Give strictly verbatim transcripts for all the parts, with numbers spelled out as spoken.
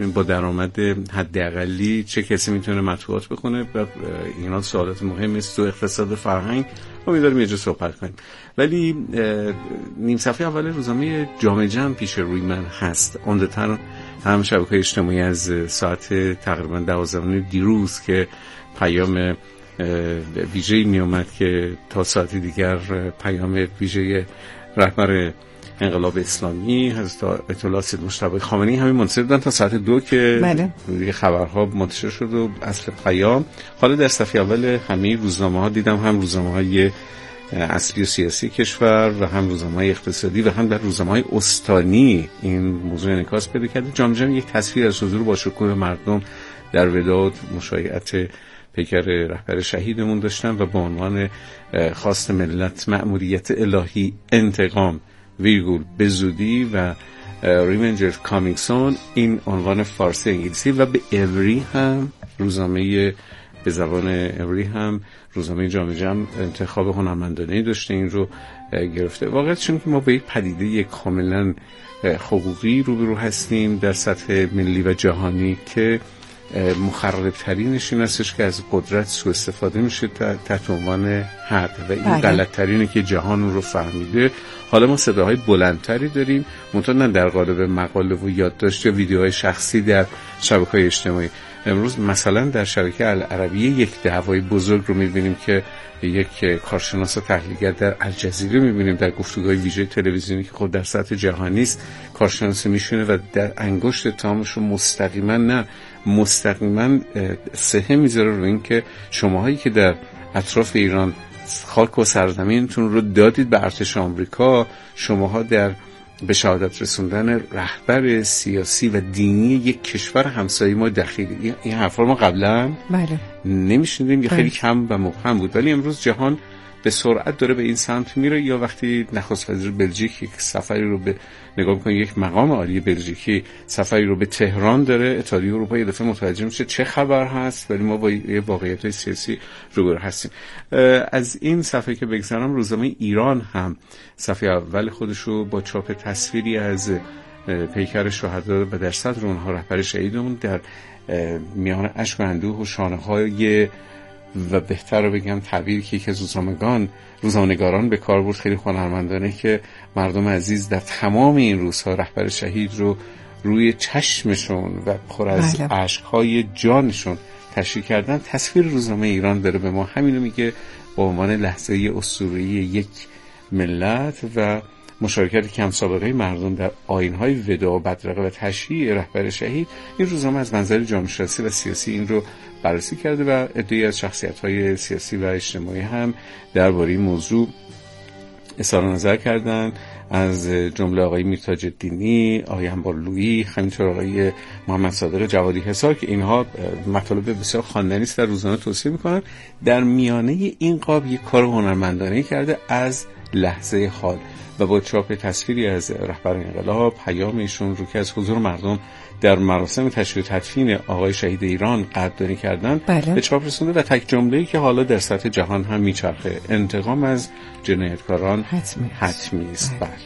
ببینیم با درآمد حداقلی چه کسی میتونه مطبوعات بخونه و اینا سوالات مهمی است تو اقتصاد فرهنگ. امیدواریم یه جا صحبت کنیم. ولی نیم صفحه اول روزنامه جامعه جمع پیش روی من هست. عمدتاً هم شبکه‌های اجتماعی از ساعت تقریبا دوازده دیروز که پیام ویژه‌ای می اومد که تا ساعتی دیگر پیام ویژه رهبر انقلاب اسلامی حضرت آیت الله سید مجتبی خامنه‌ای همین منتظر بودن تا ساعت دو که بله. خبرها منتشر شد و اصل پیام. حالا در صفحه اول همه روزنامه‌ها دیدم، هم روزنامه‌های اصلی و سیاسی کشور و هم روزنامه‌های اقتصادی و هم در روزنامه‌های استانی این موضوع انعکاس پیدا کرده. جامعه جمع یک تصویر از حضور با شکوه مردم در وداع مشایعت پیکر رهبر شهیدمون داشتن و با عنوان خواست ملت مأموریت الهی انتقام ویرگول به زودی و ریونجرز کامینگ سون، این عنوان فارسی انگلیسی، و به اوری هم روزنامه به زبان اوری هم روزنامه جامعه جمع انتخاب هنرمندانه‌ای داشته این رو گرفته. واقعا چون که ما به یک پدیده کاملا حقوقی روبرو هستیم در سطح ملی و جهانی که مخربترینش این هستش که از قدرت سوء استفاده میشه تحت عنوان حق و این غلطترینه که جهان رو فهمیده. حالا ما صداهای بلندتری داریم، منتها نه در قالب مقاله و یادداشت یا ویدیوهای شخصی در شبکه‌های اجتماعی. امروز مثلا در شبکه العربیه یک دعوای بزرگ رو می‌بینیم که یک کارشناس و تحلیلگر در الجزیره می‌بینیم در گفتگوهای ویژه تلویزیونی که خود در سطح جهانی است کارشناس میشونه و در انگشت اتهامش رو مستقیما نه مستقیما سهم میذاره رو این که شماهایی که در اطراف ایران خاک و سرزمینتون رو دادید به ارتش آمریکا، شماها در به شهادت رسوندن رهبر سیاسی و دینی یک کشور همسایه ما دخیلی. این حرفا ما قبلا بله نمیشنیدیم یا خیلی کم و مبهم بود، ولی امروز جهان به سرعت داره به این سمت میره. یا وقتی نخست وزیر بلژیک یک سفری رو به نگاه میکنه، یک مقام عالی بلژیکی سفری رو به تهران داره، اتحادیه اروپا یه دفعه متوجه میشه چه خبر هست، ولی ما با یه واقعیت سیاسی روبرو هستیم. از این صفحه که بگذرم، روزنامه ایران هم صفحه اول خودش رو با چاپ تصویری از پیکر شهدا و در صدر اونها رهبر شهیدمون در میان اشک و اندوه و شانه‌های و بهتر رو بگم تعبیری که یکی از روزنامگان روزنامه‌نگاران به کار برد خیلی هنرمندانه که مردم عزیز در تمام این روزها رهبر شهید رو روی چشمشون و پر از اشک‌های جانشون تشریح کردن. تصویر روزنامه ایران داره به ما همینو میگه به عنوان لحظه اسطوره‌ای یک ملت و مشارکت کم سابقه مردم در آیین‌های وداع و بدرقه و تشییع رهبر شهید. این روزنامه از منظر جامعه شناسی و سیاسی این رو بررسی کرده و عده‌ای از شخصیت‌های سیاسی و اجتماعی هم درباره این موضوع اظهار نظر کردند، از جمله آقای میرتاج الدینی، آقای انبارلویی، همینطور آقای محمد صادق جوادی حصار که اینها مطالب بسیار خواندنی است در روزنامه توصیه می‌کنند. در میانه این قاب یک کار هنرمندانه‌ای کرده از لحظه حال و با چاپ تصویری از رهبر انقلاب، پیام ایشون رو که از حضور مردم در مراسم تشییع و تدفین آقای شهید ایران قدردانی کردن بله. به چاپ رسونده و تک جمله‌ای که حالا در سطح جهان هم میچرخه: انتقام از جنایتکاران حتمی, حتمی است. بله.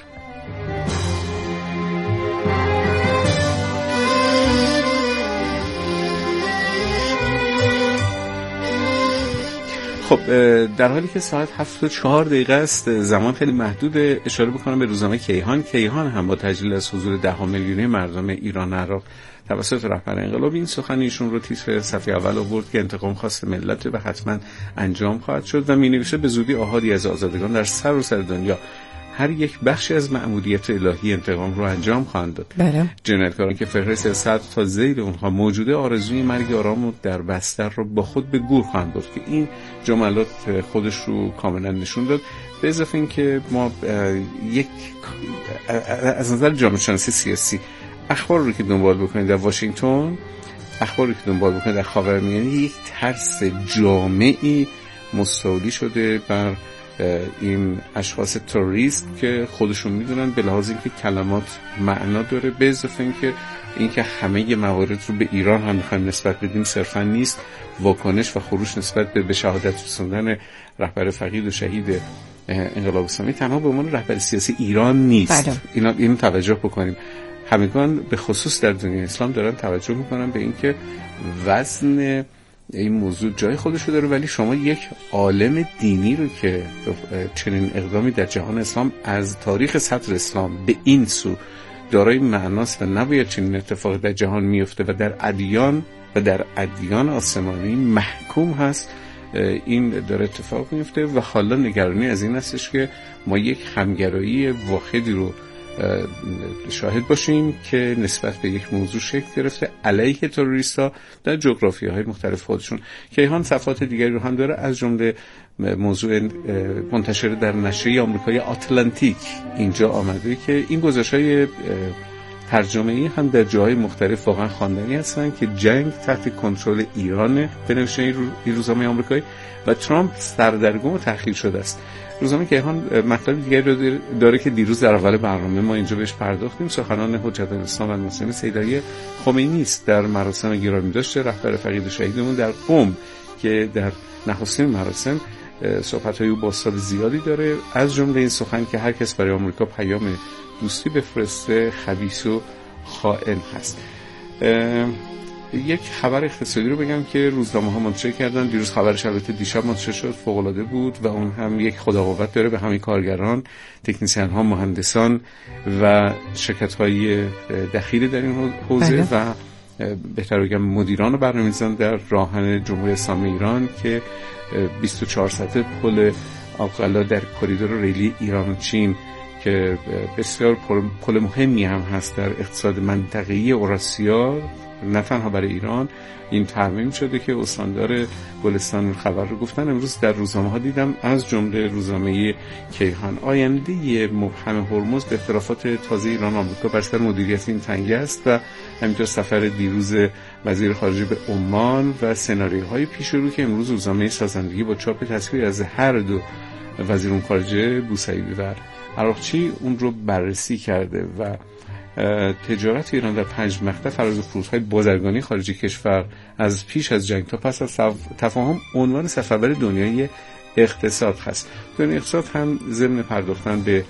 خب در حالی که ساعت هفت و چهار دقیقه است، زمان خیلی محدود، اشاره بکنم به روزنامه کیهان. کیهان هم با تجلیل از حضور ده میلیونی مردم ایران عراق توسط رهبر انقلاب این سخن ایشون رو تیتر صفحه اول آورد که انتقام خواست ملت و حتما انجام خواهد شد و می‌نویسه به زودی آحادی از آزادگان در سر و سر دنیا هر یک بخشی از مأموریت الهی انتقام رو انجام خواهند داد. بله. جنایتکاران که فهرست صد تا زیر اونها موجوده آرزوی مرگ آرام و در بستر رو با خود به گور خواهند برد که این جملات خودش رو کاملا نشون داد. به اضافه این که ما یک از نظر جامعه شناسی سیاسی اخبار رو که دنبال بکنید در واشنگتن، اخباری که دنبال بکنید در خاورمیانه، یک ترس جامعی مستولی شده بر این اشخاص تروریست که خودشون میدونن به لحاظ اینکه کلمات معنا داره، به اضافه اینکه اینکه همه موارد رو به ایران هم میخوایم نسبت بدیم صرفا نیست. واکنش و خروش نسبت به شهادت رسوندن رهبر فقید و شهید انقلاب اسلامی تنها به عنوان رهبر سیاسی ایران نیست. بله. اینا اینو توجه بکنیم. همگان به خصوص در دنیای اسلام دارن توجه میکنن به اینکه وزن این موضوع جای خودشو داره، ولی شما یک عالم دینی رو که چنین اقدامی در جهان اسلام از تاریخ سطر اسلام به این سو دارای معناست و نباید چنین اتفاقی در جهان میفته و در ادیان و در ادیان آسمانی محکوم هست این داره اتفاق میفته. و حالا نگرانی از این هستش که ما یک همگرایی واحدی رو شاهد باشیم که نسبت به یک موضوع شکل گرفته علیه تروریست‌ها در جغرافیاهای مختلف خودشون. کیهان صفحات دیگری رو هم داره، از جمله موضوع منتشر در نشریه آمریکایی آتلانتیک اینجا آمده که این گزارش‌های ترجمه‌ای هم در جاهای مختلف واقعا خواندنی هستن که جنگ تحت کنترل ایران به نوشته این روزنامه آمریکایی و ترامپ سردرگم و تأخیر شده است. روزنامه کیهان مطلب دیگری رو داره که دیروز در اول برنامه ما اینجا بهش پرداختیم. سخنان حجت الاسلام المسلمین سید علی خمینی است در مراسم گرامی داشته رهبر فقید شهیدمون در قم که در نخستین مراسم صحبت‌های او با سال زیادی داره، از جمله این سخن که هر کس برای آمریکا پیام دوستی بفرسته خبیث و خائن هست. یک خبر اقتصادی رو بگم که روزنامه ها منتشر کردن دیروز، خبرش البته دیشب منتشر شد، فوق العاده بود و اون هم یک خداقوت داره به همه کارگران، تکنسین ها، مهندسان و شرکت های دخیل در این حوزه و بهتر بگم مدیران و برنامه‌ریزان در راهن جمهوری اسلامی ایران که بیست و چهار سطح پل آقلا در کریدور ریلی ایران و چین که بسیار پل مهمی هم هست در اقتصاد منطقه‌ای اوراسیا نه تنها برای ایران، این ترمیم شده که استاندار گلستان خبر رو گفتن. امروز در روزنامه ها دیدم از جمله روزنامه کیهان آینده مبهم هرمز به اختلافات تازه ایران آمریکا بر سر مدیریت این تنگه است و همینطور سفر دیروز وزیر خارجه به عمان و سناریوهای پیش رو که امروز روزنامه سازندگی با چاپ تصویر از هر دو وزیر خارجه بوسعیدی و عراقچی اون رو بررسی کرده و تجارت ایران در پنج مقطع فراز و فرودهای بازرگانی خارجی کشور از پیش از جنگ تا پس از تفاهم عنوان سفربر دنیای اقتصاد هست. دنیای اقتصاد هم ضمن پرداختن به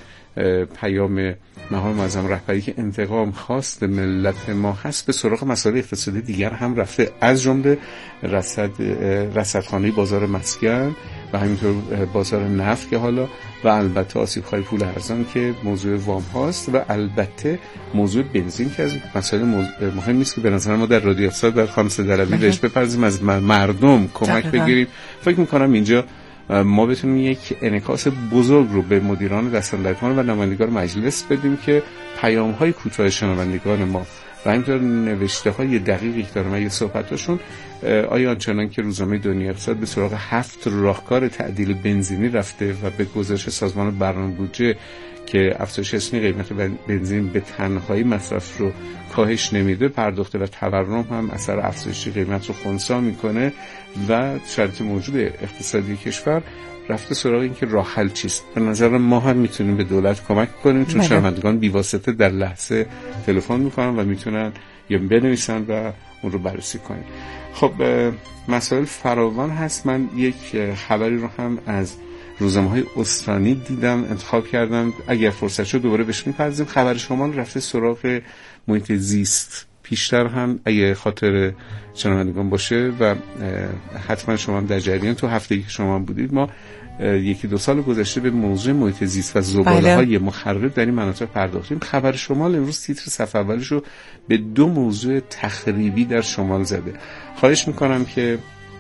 پیام مقام معظم رهبری که انتقام خواست ملت ما هست به سراغ مسائل اقتصادی دیگر هم رفته، از جمله رصد رصدخانه بازار مسکن و همینطور بازار نفت که حالا و البته آسیب‌های پول ارزان که موضوع وام هاست و البته موضوع بنزین که از مسائل مهمی است که به نظر ما در رادیو اقتصاد در خانس دلوی بهش بپردازیم، از مردم کمک بگیریم. فکر می‌کنم اینجا ما بتونیم یک انعکاس بزرگ رو به مدیران دستاندرکار و نمایندگان مجلس بدیم که پیام‌های کوتاه شنوندگان ما و همینطور نوشته‌های دقیقی که دارن یا صحبتاشون آیا آنچنان که روزنامه دنیای اقتصاد به سراغ هفت راهکار تعدیل بنزینی رفته و به گزارش سازمان برنامه بودجه که افزایش اسمی قیمت بنزین به تنهایی مصرف رو کاهش نمیده پرداخته و تورم هم اثر افزایش قیمت رو خنثی میکنه و شرایط موجود اقتصادی کشور رفته سراغ این که راه حل چیست. به نظر ما هم میتونیم به دولت کمک کنیم چون شنوندگان بی‌واسطه در لحظه تلفن میکنن و میتونن یا بنویسن و اون رو بررسی کنیم. خب مسائل فراوان هست. من یک خبری رو هم از روزنامه‌های استانی دیدم انتخاب کردم، اگر فرصت شد دوباره بهش می‌پردازیم. خبر شما رفته سراغ محیط زیست، پیشتر هم اگه خاطر شنوندگان باشه و حتما شما هم در جریان تو هفته‌ای که شما هم بودید ما یکی دو سال گذشته به موضوع محیط زیست و زباله‌های مخرب در این مناطق پرداختیم. خبر شمال امروز تیتر صفحه اولش رو به دو موضوع تخریبی در شمال زده. خواهش میکنم که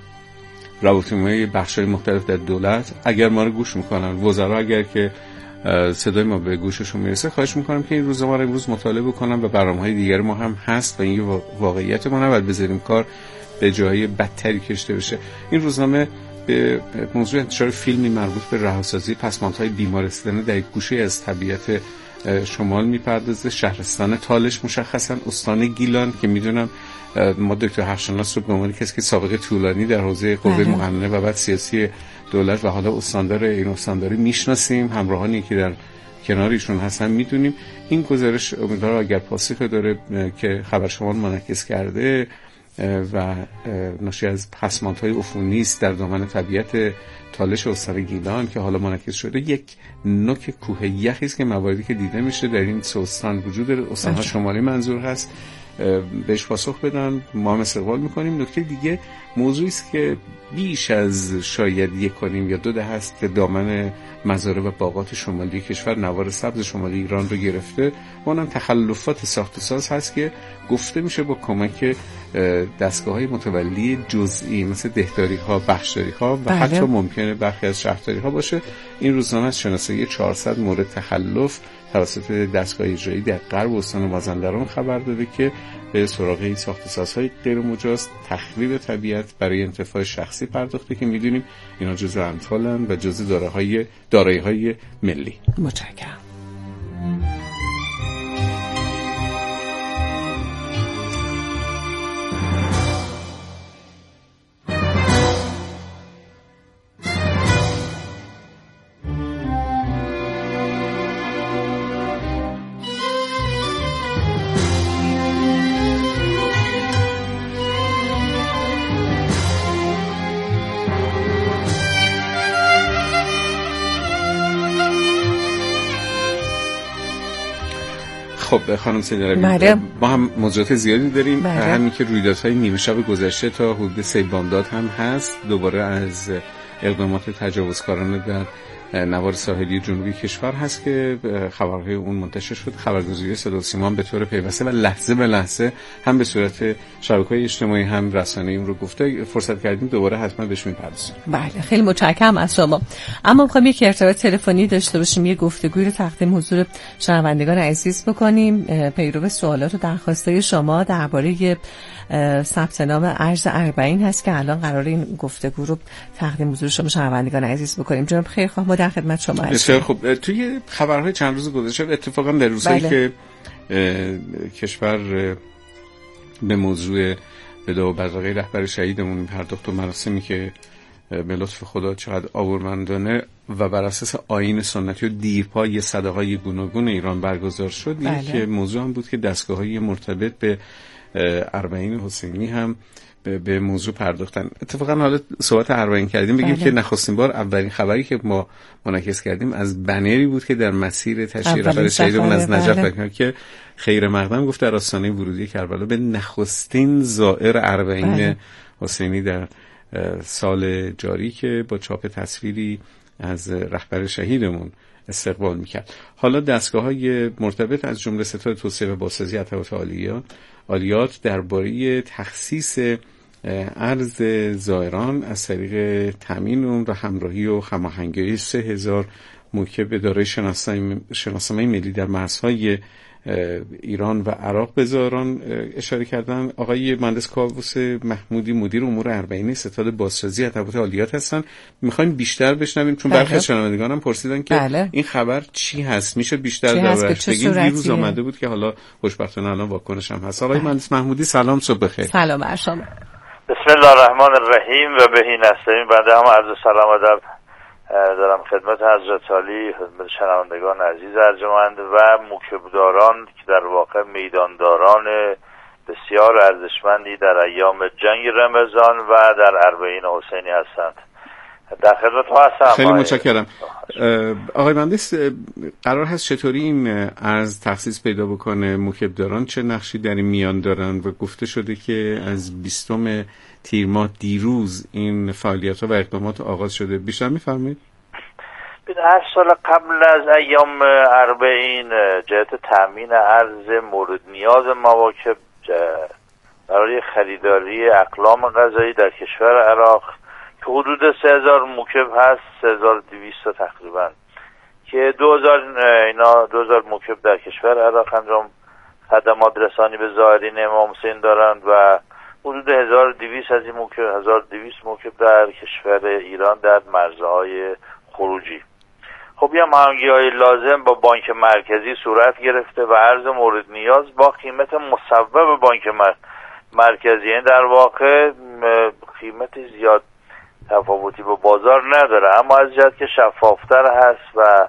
راهنمای بخش‌های مختلف در دولت اگر ما رو گوش میکنن، وزرا اگر که صدای ما به گوششون میرسه، خواهش میکنم که این روزنامه رو امروز مطالعه بکنن و برنامه‌های دیگر ما هم هست و این واقعیت ما نباید بذاریم کار به جای بدتری کشته بشه. این روزنامه به موضوع انتشار فیلمی مربوط به رهاسازی پسماندهای بیمارستان در یک گوشه از طبیعت شمال میپردازه. شهرستان تالش مشخصا استان گیلان که میدونم ما دکتر حقشناس رو به عنوان کسی که سابقه طولانی در حوزه قوه مقننه و بعد سیاسی دولت و حالا استاندار این استانداری میشناسیم، همراهانی که در کنارشون هستن میدونیم. این گزارش امیدوارم اگر پاسخی داره که خبر شما منعکس کرده و ناشی از پسماندهای عفونی است در دامن طبیعت تالش استان گیلان که حالا منعکس شده، یک نوک کوه یخی است که مواردی که دیده میشه در این سه استان وجود استان‌ها شمالی منظور هست بهش پاسخ بدن، ما هم استقبال میکنیم. نکته دیگه موضوعی است که بیش از شاید یک کنیم یا دو دهه است که دامن مزارع و باغات شمالی کشور نوار سبز شمالی ایران رو گرفته و اونم تخلفات ساخت و ساز هست که گفته میشه با کمک دستگاه‌های متولی جزئی مثل دهداری‌ها، بخشداری‌ها و بله. حتی ممکنه برخی از شهرداری‌ها باشه. این روزنامه از شناسایی چهارصد مورد تخلف توسط دستگاه اجرایی در غرب استان مازندران خبر داده که به سراغ این ساخت و سازهای غیر مجاز تخریب طبیعت برای انتفاع شخصی پرداخته که میدونیم اینا جزء امثالن و جزء دارایی‌های دارایی‌های ملی. متشکرم. خب خانم سیدروی، ما هم موضوعات زیادی داریم. بله. همین که رویدادهای نیمه شب گذشته تا حدود سیل بامداد هم هست، دوباره از اقدامات تجاوزکارانه در نوار ساحلی جنوبی کشور هست که خبرهای اون منتشر شد. خبرگزاری صدا و سیما به طور پیوسته و لحظه به لحظه هم به صورت شبکه‌های اجتماعی هم رسانه‌ای اون رو گفته. فرصت کردیم دوباره حتما بهش می‌پردازیم. بله، خیلی متشکرم از شما. اما می‌خوام یک ارتباط تلفنی داشته باشیم، یه گفتگوی رو تقدیم حضور شنوندگان عزیز بکنیم پیرو سوالات و درخواست‌های شما درباره ثبت نام ارز اربعین هست که الان قراره این گفتگو رو تقدیم حضور شما شنوندگان عزیز بکنیم. جناب خیرخواه، ما در خدمت شما هستیم. بسیار خوب. توی خبرهای چند روز گذشته اتفاقا در روزایی بله. که کشور به موضوع ودا و بدرقه رهبر شهیدمون پرداخت و مراسمی که به لطف خدا چقدر آبرومندانه و بر اساس آیین سنتی و دیرپای صداهای گوناگون ایران برگزار شد، بله. یک موضوع هم بود که دستگاه‌های مرتبط به اربعین حسینی هم به موضوع پرداختن. اتفاقا حالا صحبت اربعین کردیم بگیم بله. که نخستین بار اولین خبری که ما منعکس کردیم از بنری بود که در مسیر تشییع رهبر شهیدمون از نجف بله. که خیر مقدم گفت در آستانه ورودی کربلا به نخستین زائر اربعین بله. حسینی در سال جاری که با چاپ تصویری از رهبر شهیدمون استقبال میکرد. حالا دستگاه‌های مرتبط از جمله ستاد توسعه و بازسازی اطلاعات عالیات عالیات درباره تخصیص ارز زائران از طریق تامین اون و همراهی و هماهنگی سه هزار موکب دارای شناسنامه ملی در مرزهای ایران و عراق به زائران اشاره کردن. آقای مهندس کاووس محمودی مدیر امور اربعین ستاد بازسازی اطلاعات عالیات هستن. میخوایم بیشتر بشنویم چون برخی از شنوندگان هم پرسیدن که بله. این خبر چی هست، میشه بیشتر دربارش بگیم؟ دیروز آمده بود که حالا خوشبختانه الان واکنش هم هست. آقای مهندس محمودی سلام، صبح بخیر. سلام بر شما. بسم الله الرحمن الرحیم و بهی نستعین. بنده هم عرض سلام و ادب دارم خدمت حضرت عالی، خدمت شنوندگان عزیز ارجمند و موکبداران که در واقع میدانداران بسیار ارزشمندی در ایام جنگ رمضان و در اربعین حسینی هستند. در خدمت هستم. خیلی متشکرم. آقای مهندس، قرار هست چطوری این ارز تخصیص پیدا بکنه؟ موکبداران چه نقشی در این میان دارن و گفته شده که از بیستم تیر ماه دیروز این فعالیت‌ها و اقدامات آغاز شده. بیشتر می‌فرمایید؟ هر سال قبل از ایام اربعین جهت تامین ارز مورد نیاز مواکب برای خریداری اقلام غذایی در کشور عراق که حدود سه هزار موکب هست، سه هزار و دویست تقریبا، که دو هزار اینا دو هزار موکب در کشور عراق انجام خدمات رسانی به زائرین امام حسین دارند و حدود هزار و دویست از این موکب هزار و دویست موکب در کشور ایران در مرزهای خروجی. خب یه هماهنگی‌های لازم با بانک مرکزی صورت گرفته و ارز مورد نیاز با قیمت مصوب بانک مرکزی، این در واقع قیمت زیاد تفاوتی با بازار نداره، اما از جهت که شفافتر هست و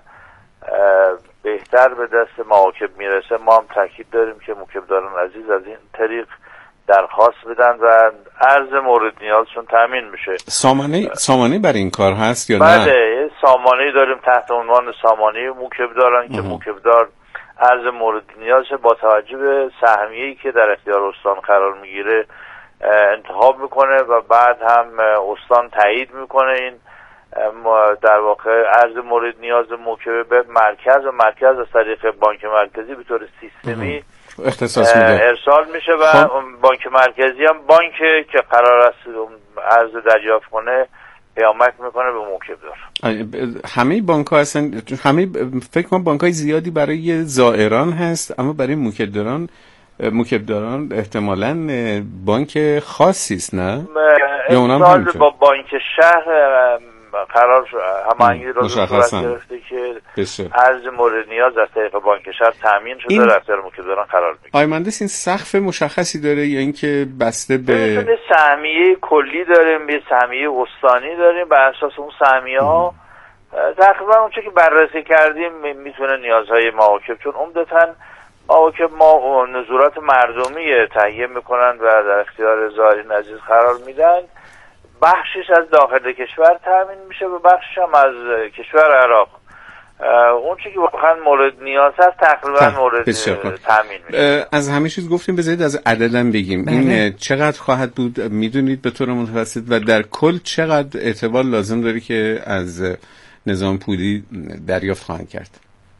بهتر به دست مواکب میرسه، ما هم تاکید داریم که موکبداران عزیز از این طریق درخواست بدن و ارز مورد نیازشون تامین میشه. سامانه سامانه برای این کار هست یا نه؟ بله، سامانه داریم تحت عنوان سامانه موکبداران که موکبدار ارز مورد نیاز با توجه به سهمیه‌ای که در اختیار استان قرار میگیره انتخاب میکنه و بعد هم استان تایید میکنه این در واقع ارز مورد نیاز موکب به مرکز و مرکز از طریق بانک مرکزی به طور سیستمی اختصاص میده ارسال میشه و خب. بانک مرکزی هم بانک که قرار است ارز دریافت کنه پیامک میکنه به موکبدار. همه بانک ها هستن، همه فکر کنم بانک های زیادی برای زائران هست، اما برای موکبداران موکبداران احتمالاً بانک خاصی است نه؟ یا اونم همینطور با بانک شهر قرار هماهنگی رو صورت گرفته که ارز مورد نیاز از طریق بانک شهر تامین شده در اختیار موکبداران قرار میگیره. آقای مهندس این سقف مشخصی داره یا اینکه بسته به سهمیه کلی داریم، یه سهمیه استانی داریم، بر اساس اون سهمیه ها تقریبا اون چه که بررسی کردیم میتونه نیازهای مواکب، چون عمدتاً مواکب ما نزولات مردمی تهیه میکنن و در اختیار زائرین عزیز قرار میدن، بخشش از داخل کشور تامین میشه و بخشش هم از کشور عراق. اون چیزی که واقعا مورد نیاز هست تقریبا مورد تامین میشه. از همه چیز گفتیم، بذارید از عددم بگیم. بله. این چقدر خواهد بود میدونید به طور متوسط و در کل چقدر اعتبار لازم داره که از نظام پولی دریافت خواهند کرد؟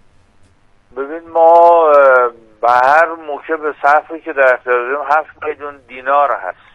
ببین ما به هر موکب صرفی که در اختیار داریم هفت میلیون دینار هست،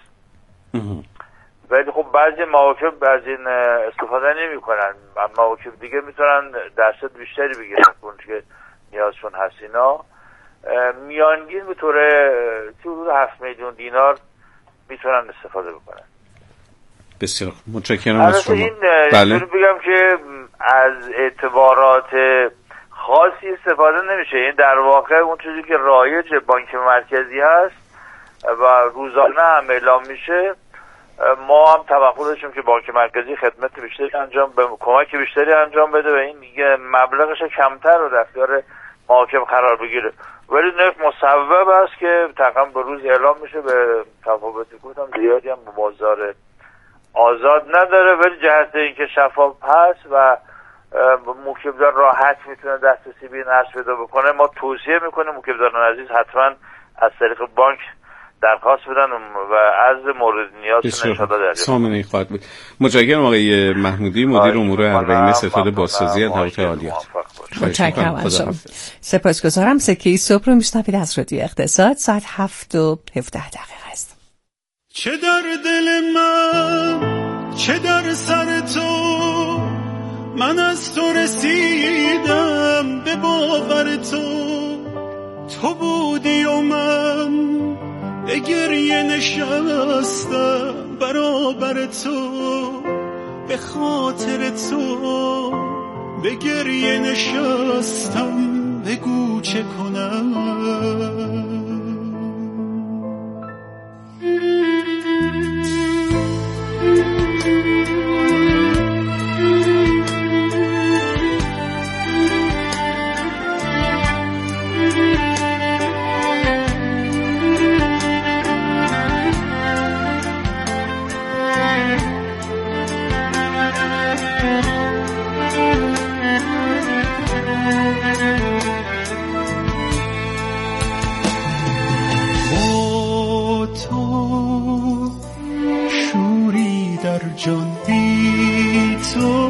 ولی خب بعضی مواکب از این استفاده نمی کنن، مواکب دیگه میتونن درصد بیشتری بگیرن اون که نیازشون هست. اینا میانگین به طور حدود هفت میلیون دینار میتونن استفاده بکنن. بسیار متشکرم از شما. این بله. بگم که از اعتبارات خاصی استفاده نمیشه، این در واقع اون چیزی که رایج بانک مرکزی هست و روزانه هم اعلام میشه. ما هم توقع داشتیم که بانک مرکزی خدمت بیشتری انجام به کمک بیشتری انجام بده و این دیگه مبلغش کمتر رو در اختیار مواکب قرار بگیره، ولی نرخ مصوب است که تقریبا به روز اعلام میشه. به تفاوتی گفتم زیادی هم به بازار آزاد نداره، ولی جهت اینکه شفاف هست و موکبدار راحت میتونه دسترسی به این ارز پیدا بکنه، ما توصیه میکنیم موکبداران عزیز حتما از طریق بانک درخواست بدن و ارز مورد نیازشون انشاءالله دریافت کنن. سامانه خواهد بود. متشکرم آقای محمودی، مدیر امور اربعین ستاد بازسازی هوات عالیات. متشکرم از شما. سپاسگزارم. سکه صبح رو میشنوید از رادیو اقتصاد. ساعت هفت و هفده دقیقه است. چه در دل من، چه در سر تو، من از تو رسیدم به باور تو. تو بودی و من به گریه نشستم برابر تو، به خاطر تو به گریه نشستم، بگو چه کنم. جان بی تو،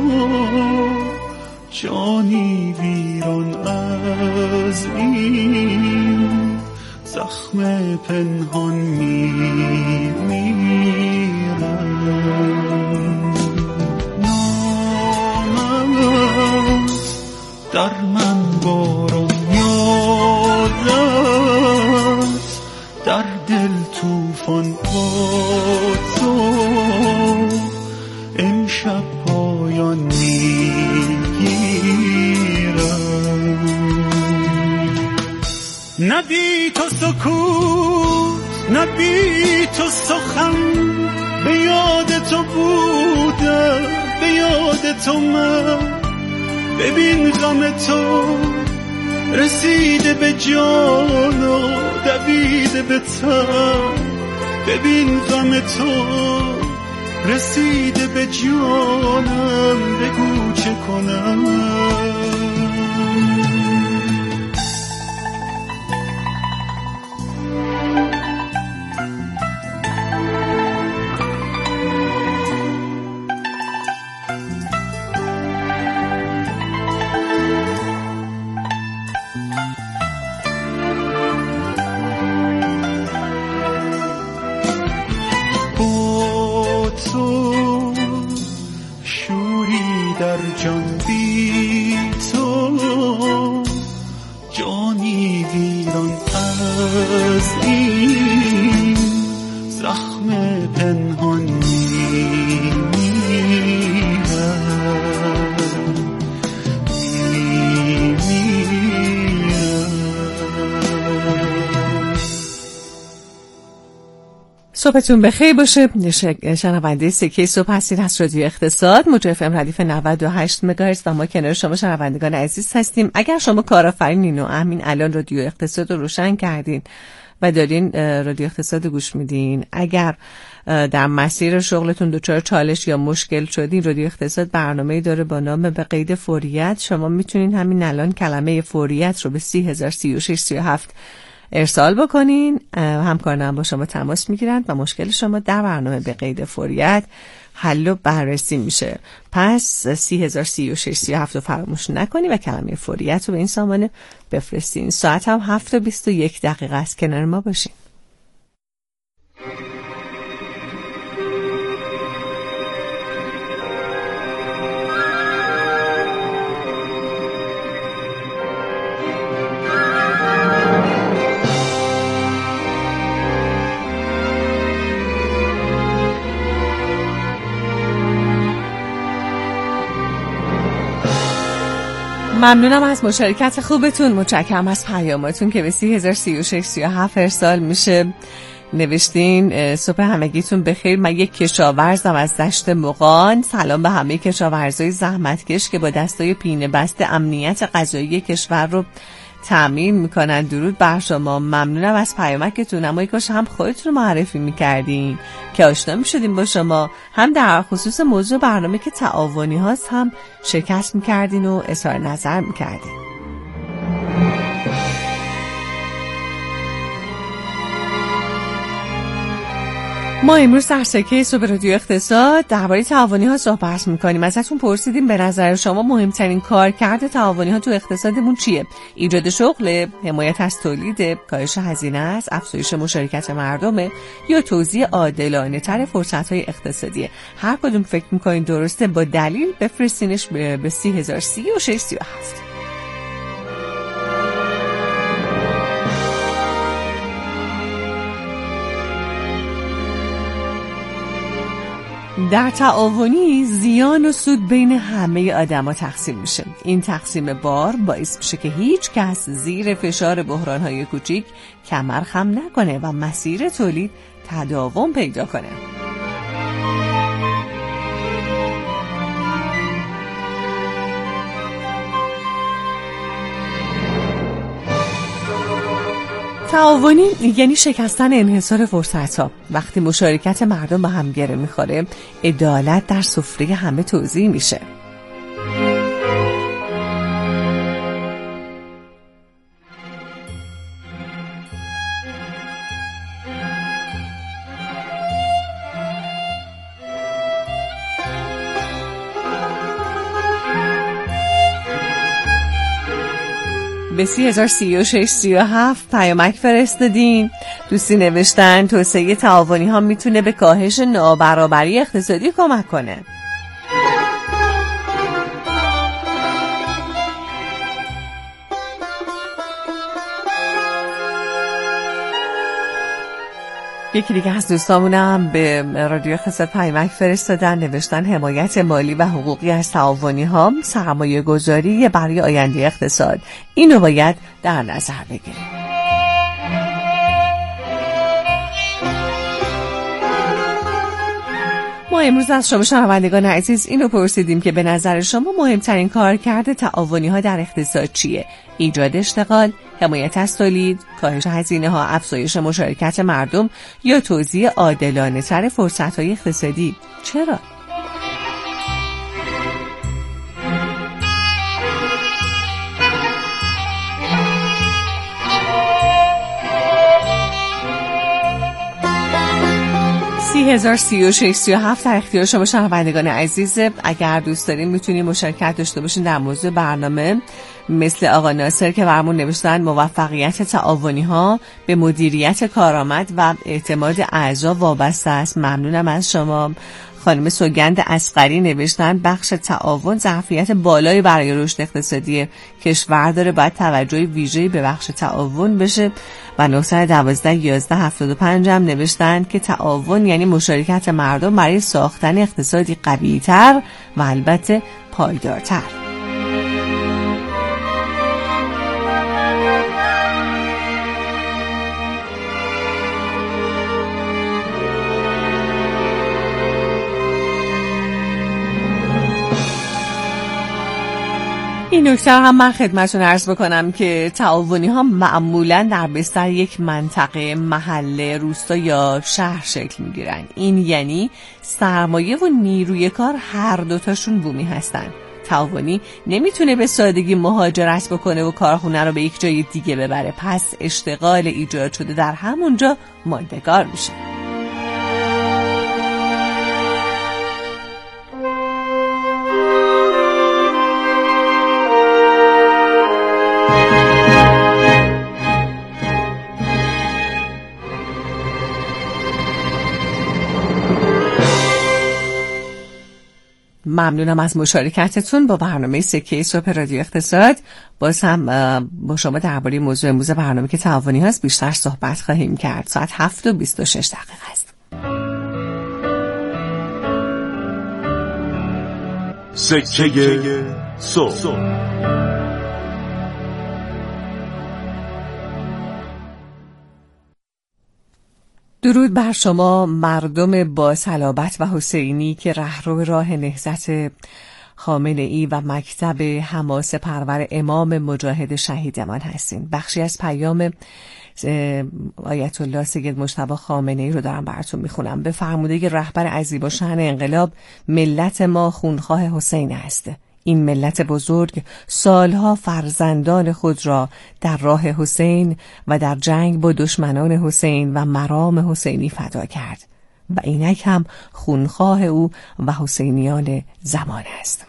جانی ویران از این زخم پنهان میمیرم. نامت در من باران یادت، در دل توفان با تو، امشب پایان میگیرم. نه بی تو سکوت، نه بی تو سخن، به یاد تو بودم، به یاد تو من. ببین غم تو رسیده به جان و دویده به تن، ببین غم تو رسیده به جانم، بگو چه کنم. در جان بی تو جانی ویران از این زخم پنهان میمیرم صبحتون بخیر باشه. شنونده سکه صبح هستید از رادیو اقتصاد موج اف ام ردیف نود و هشت مگاهرتز و ما کنار شما شنوندگان عزیز هستیم. اگر شما کارآفرینین و همین الان رادیو اقتصاد رو روشن کردین و دارین رادیو اقتصاد گوش میدین، اگر در مسیر شغلتون دچار چالش یا مشکل شدین، رادیو اقتصاد برنامه‌ای داره با نام به قید فوریت. شما میتونین همین الان کلمه فوریت رو به سی هزار سی و شش سی و هفت ارسال بکنین. همکاران با شما تماس میگیرند و مشکل شما در برنامه به قید فوریت حل و بررسی میشه. پس سی هزار سی و شش سی و هفت رو فراموش نکنی و کلمه فوریت رو به این سامانه بفرستین. ساعت هم هفت و بیست و یک دقیقه است. کنار ما باشین. ممنونم از مشارکت خوبتون، متشکرم از پیاماتون که به سی هزار سی و شش سی و هفت ارسال میشه. نوشتین صبح همگیتون بخیر، من یک کشاورزم از دشت مغان. سلام به همه کشاورزای زحمتکش که با دستای پینه بست امنیت غذایی کشور رو تامین میکنن. درود بر شما. ممنونم از پیامکتون. اما کاش هم خودتون رو معرفی میکردین که آشنا میشدیم با شما، هم در خصوص موضوع برنامه که تعاونی هاست هم شرکت میکردین و اظهار نظر میکردین. ما امروز در سکه صبح رادیو اقتصاد درباره تعاونی ها صحبت میکنیم. ازتون پرسیدیم به نظر شما مهمترین کارکرد تعاونی ها تو اقتصادمون چیه؟ ایجاد شغل، حمایت از تولید، کاهش هزینه است، افزایش مشارکت مردمه یا توزیع عادلانه تر فرصت های اقتصادیه؟ هر کدوم فکر میکنین درسته با دلیل بفرستینش به سی هزار سی و شش سی و هفت. در تعاونی زیان و سود بین همه آدما تقسیم میشه. این تقسیم بار باعث میشه که هیچ کس زیر فشار بحران‌های کوچیک کمر خم نکنه و مسیر تولید تداوم پیدا کنه. تعاونی یعنی شکستن انحصار فرصت‌ها. وقتی مشارکت مردم با هم گره می‌خوره، عدالت در سفره همه توزیع میشه. به سی هزار سی و شش سی و هفت پیامک فرستادین. دوستی نوشتن توسعه تعاونی ها میتونه به کاهش نابرابری اقتصادی کمک کنه. یکی دیگه از دوستامونم به رادیو اقتصاد پیامک فرستادن، نوشتن حمایت مالی و حقوقی از تعاونی ها سرمایه گذاری برای آینده اقتصاد. اینو باید در نظر بگیریم. ما امروز از شما شنوندگان عزیز اینو پرسیدیم که به نظر شما مهمترین کارکرد تعاونی‌ها در اقتصاد چیه؟ ایجاد اشتغال، حمایت از تولید، کاهش هزینه‌ها، افزایش مشارکت مردم یا توزیع عادلانه‌تر فرصت‌های اقتصادی؟ چرا؟ سی هزار سی و شش سی و هفت در اختیار شما شنوندگان عزیز. اگر دوست دارین میتونین مشارکت داشته باشین در موضوع برنامه، مثل آقا ناصر که برامون نوشتن موفقیت تعاونی ها به مدیریت کارآمد و اعتماد اعضا وابسته است. ممنونم از شما. خانم سوگند اصغری نوشتن بخش تعاون ظرفیت بالایی برای رشد اقتصادی کشور داره، باید توجه ویژه‌ای به بخش تعاون بشه. و نه یک دو یازده هفتاد و پنج هم نوشتن که تعاون یعنی مشارکت مردم برای ساختن اقتصادی قوی‌تر و البته پایدارتر. این نکته هم من خدمتتون عرض بکنم که تعاونی ها معمولا در بستر یک منطقه، محله، روستا یا شهر شکل میگیرن. این یعنی سرمایه و نیروی کار هر دوتاشون بومی هستن. تعاونی نمیتونه به سادگی مهاجرت بکنه و کارخونه رو به یک جای دیگه ببره، پس اشتغال ایجاد شده در همونجا ماندگار میشه. ممنونم از مشارکتتون با برنامه سکه صبح رادیو اقتصاد. باز هم با شما درباره موضوع امروز برنامه که تعاونی هست بیشتر صحبت خواهیم کرد. ساعت هفت و بیست و شش دقیقه است. سکه صبح. درود بر شما مردم با صلابت و حسینی که رهرو راه نهضت خامنه ای و مکتب حماسه پرور امام مجاهد شهیدمان هستین. بخشی از پیام آیت الله سید مجتبی خامنه ای رو دارم براتون میخونم. به فرموده رهبر عظیم الشأن انقلاب، ملت ما خونخواه حسین است. این ملت بزرگ سالها فرزندان خود را در راه حسین و در جنگ با دشمنان حسین و مرام حسینی فدا کرد و اینک هم خونخواه او و حسینیان زمان است.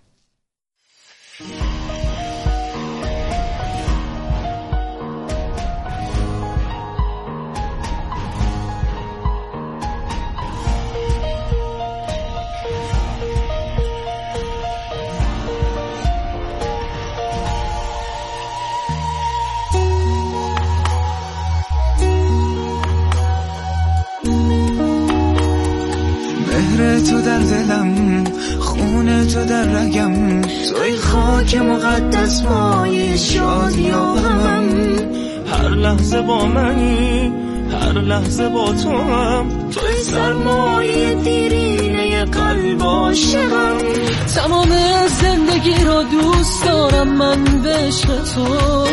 تو در دلم، خون تو در رگم، توی خاک مقدس مایه شادی و همم. هر لحظه با منی، هر لحظه با تو هم، توی سرمایه دیرینه قلب عاشقم. تمام زندگی را دوست دارم من به عشق تو،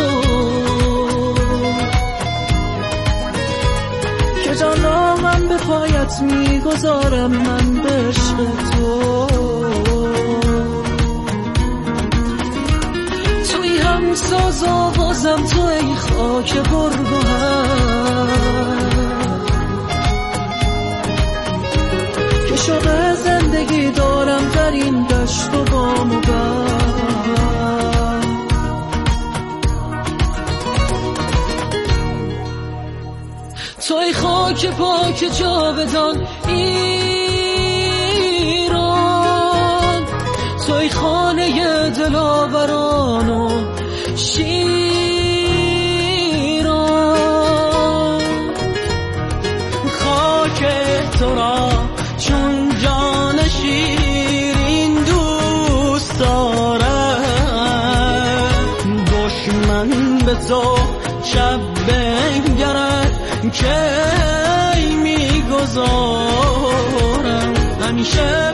که جان را من به پایت میگذارم من به عشق تو. توی هم ساز آوازم، تو ای خاک گرگوهر، که شوق زندگی دارم در این دشت و بام و بر. توی خاک پاک جاودان ایران، توی خانه دلاوران و شیران. خاک تو را چون جان شیرین دوست دارم، دشمن به تو شب بنگرد که میگذارم همیشه